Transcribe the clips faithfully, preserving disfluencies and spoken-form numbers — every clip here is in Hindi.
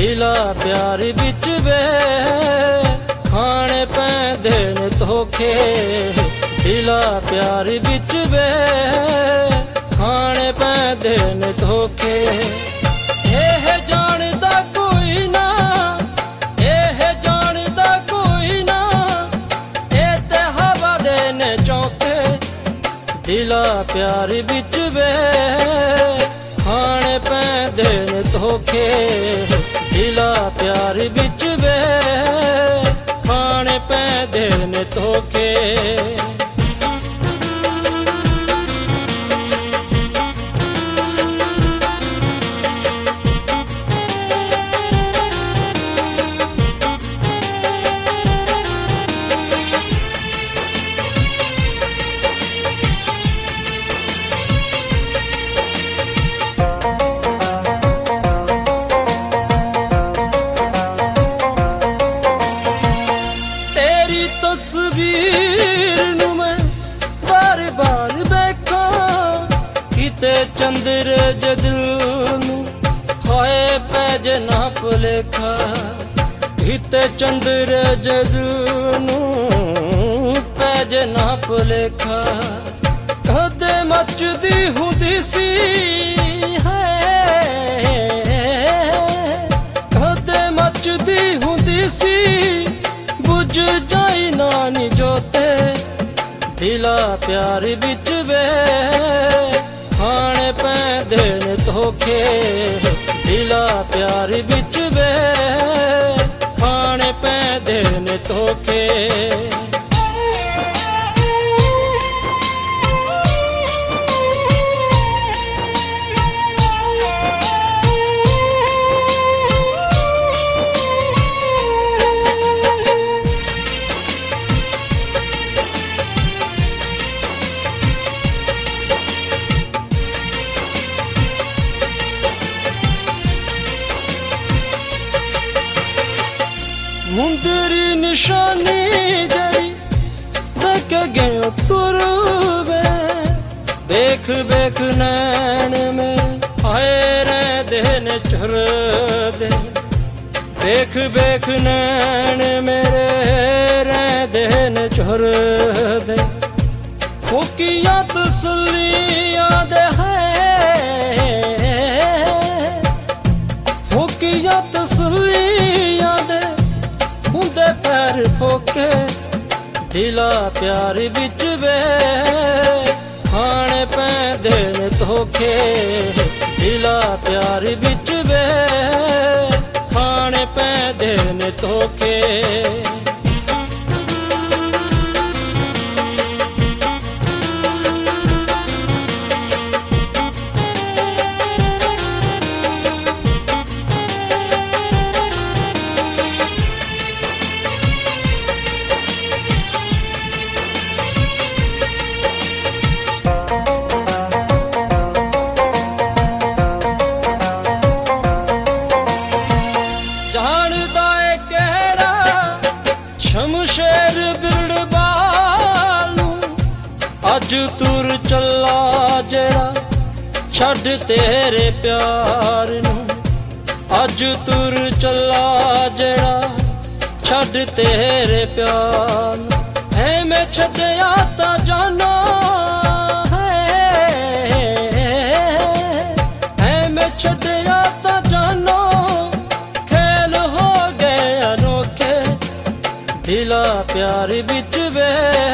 दिला प्यार बिच वे खाने पैंदे ने धोखे। दिला प्यार बिच वे खाने पैंदे ने धोखे। एह जानदा कोई ना, एह जानदा कोई ना, ए ते हवा दे ने चौके। दिला प्यार बिच वे खाने पैंदे ने धोखे। दिला प्यार बिच वे खाने पैंदे ने धोखे। तस्वीर नू मैं बार बार देखा किते चंद्र जदू नू हाय पैज ना भुलेखा। किते चंद्र जदू नू पैज ना भुलेखा। कदे मचदी हुंदी सी है, कदे मचदी हुंदी सी बुझ जाई नानी जोते। दिला प्यार बिच वे खाने पैंदे ने धोखे। दिला प्यार बिच वे खाने पैंदे ने धोखे। मुंदरी निशानी जड़ी देख गयो तुरवे। देख देख नैन में आए रे देन चुर दे। देख देख नैन मेरे रे देन चुर दे। फुकिया तसलियां दे है, फुकिया तसलियां दे हुंदे पैर फोके। दिला प्यार बिच वे खाने पैंदे ने धोखे। दिला प्यार बिच वे खाने पैंदे ने धोखे। शमशेर बिरबालू अज तुर चला जेड़ा छड़ तेरे प्यार नू। अज तुर चला जेड़ा छड़ तेरे प्यार नू। है मैं छड़या ता जाना है, है मैं छड़या ता जाना। खेल हो गए अनोखे। दिला प्यार बिच वे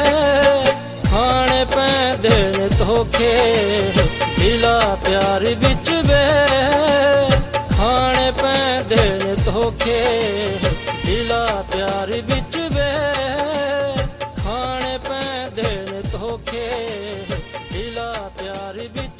खाने पैंदे ने धोखे। दिला प्यार बिच वे खाने पैंदे ने धोखे। दिला प्यार बिच वे खाने पैंदे ने धोखे। दिला प्यार बिच